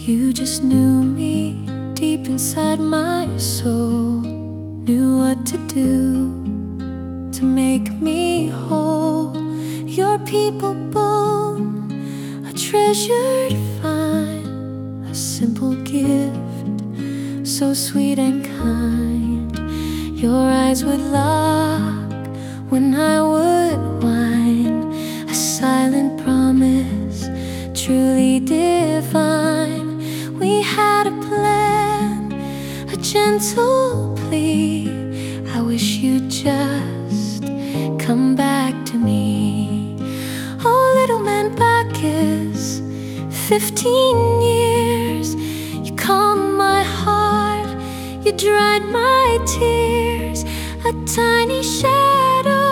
You just knew me deep inside my soul, knew what to do to make me whole. Your people born, a treasure to find, a simple gift, so sweet and kind. Your eyes would lock when I would whine, a silent promise, truly divine. We had a plan, a gentle plea. I wish you'd just come back to me. Oh, little man Bacchus, 15 years. You calmed my heart, you dried my tears. A tiny shadow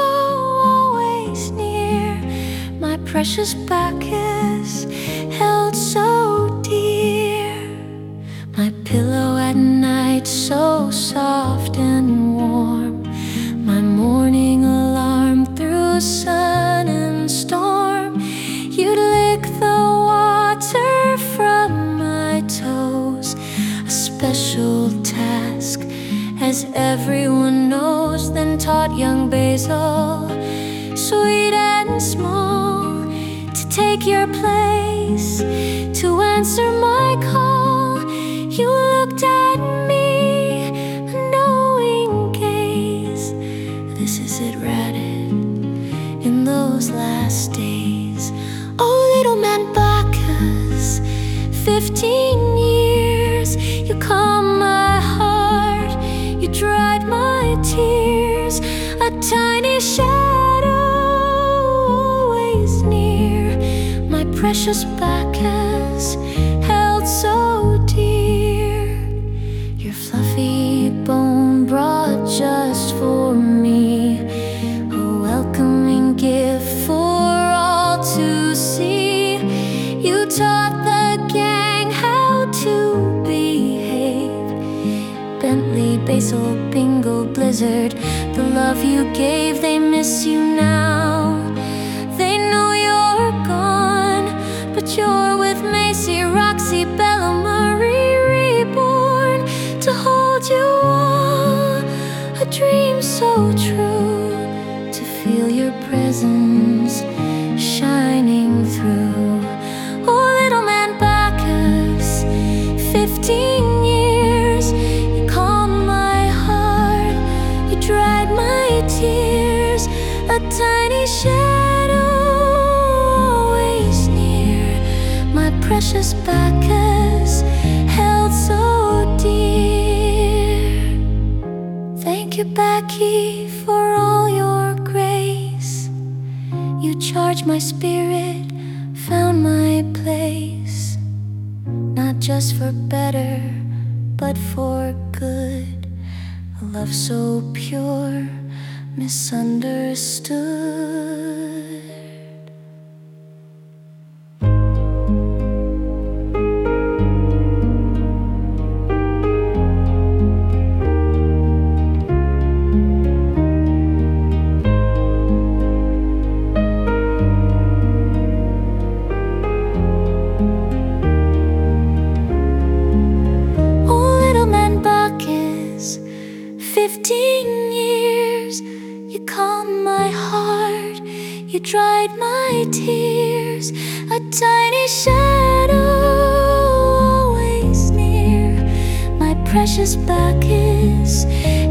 always near. My precious Bacchus held so dear. My pillow at night so soft and warm. My morning alarm through sun and storm. You'd lick the water from my toes, a special task, as everyone knows. Then taught young Basil, sweet and small, to take your place, to answer my call. You looked at me, a knowing gaze. This is it, ratted in those last days. Oh, little man Bacchus, 15 years. You calmed my heart, you dried my tears. A tiny shadow always near. My precious Bacchus held so dear. Your fluffy bone brought just for me a welcoming gift for all to see. You taught the gang how to behave. Bentley, Basil, Bingo, Blizzard, the love you gave, they miss you now. They know you're gone, but you're with Macy, Roxy, Bella Marie, reborn to hold you all. A dream so true, to feel your presence shining through. Oh, little man Bacchus, 15 years. You calmed my heart, you dried my tears. A tiny shadow always near. My precious Bacchus held so dear. Thank you, Bacchae, for all your grace. You charged my spirit, found my place, not just for better, but for good. A love so pure, misunderstood. Oh, little man Bacchus, 15 years. You calmed my heart, you dried my tears. A tiny shadow always near. My precious Bacchus